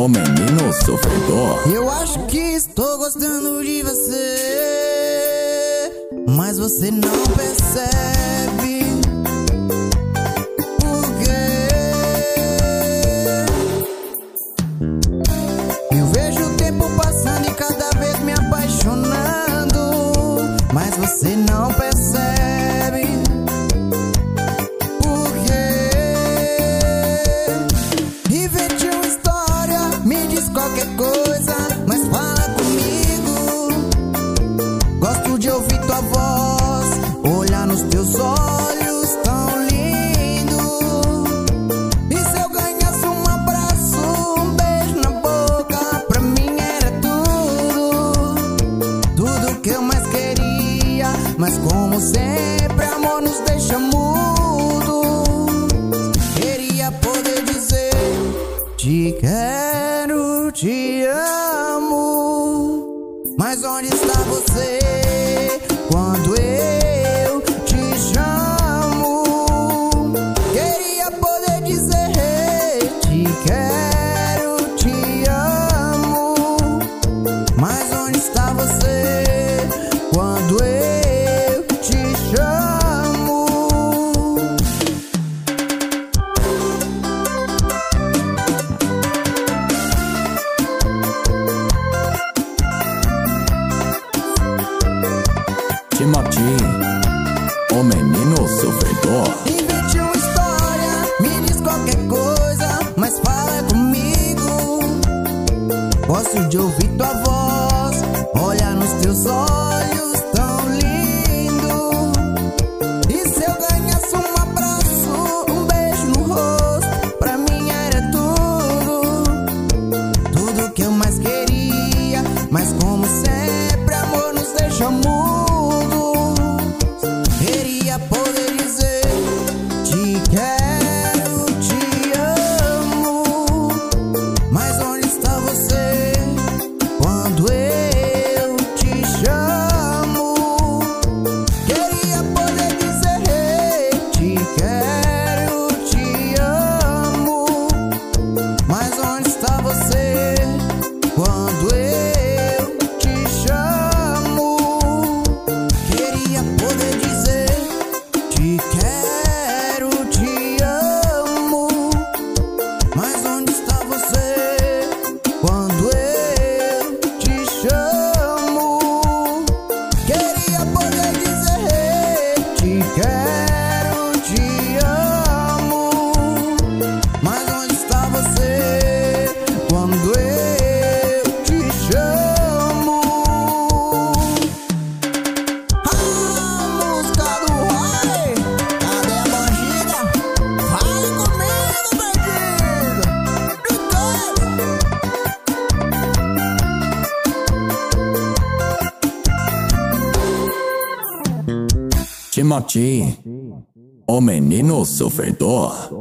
menino sofredor. Eu acho que estou gostando de você, mas você não percebe. Por quê? Eu vejo o tempo passando e cada vez me apaixonando, mas você não percebe. Por quê? Invente uma história, me diz qualquer coisa, mas fala comigo. Gosto de ouvir tua voz, olhar nos teus olhos tão lindo. E se eu ganhasse um abraço, um beijo na boca, pra mim era tudo que eu mais queria. Mas como sempre, amor nos deixa mudos. Queria poder dizer: te quero, te amo. Mas onde está você quando eu te chamo? Queria poder dizer: te quero, te amo. Mas onde está você quando eu te chamo? Timothy, o menino sofredor. Invente uma história, me diz qualquer coisa, mas fala comigo. Gosto de ouvir tua voz, olhar nos teus olhos tão lindo. E se eu ganhasse um abraço, um beijo no rosto, pra mim era tudo que eu mais queria. Mas como sempre, amor nos deixa mudos. Queria poder dizer: te quero, te amo. Mas onde está você quando eu te chamo? Queria poder dizer: te quero, te amo. Mas onde está você quando eu te chamo? Queria poder dizer: te quero, te amo. Mas onde está você quando eu te chamo? Queria poder dizer: te quero, te amo. Mas onde está você quando eu te chamo? A música do Roy, cadê a bandida? Fale comigo, bandida. Timothy, o menino sofredor.